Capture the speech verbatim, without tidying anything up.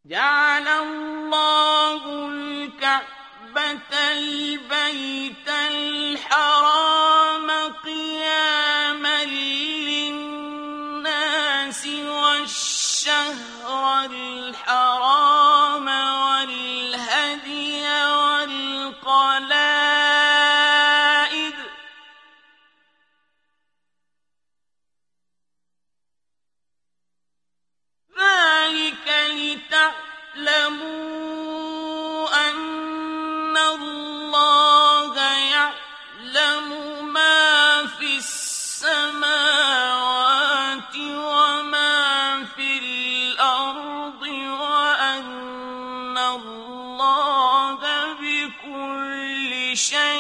جعل الله الكعبة البيت الحرام قياما للناس والشهر الحرام والهدي والقلائد ذلك لتعلموا أن الله يعلم ما في السماوات وما في الأرض وأن الله بكل شيء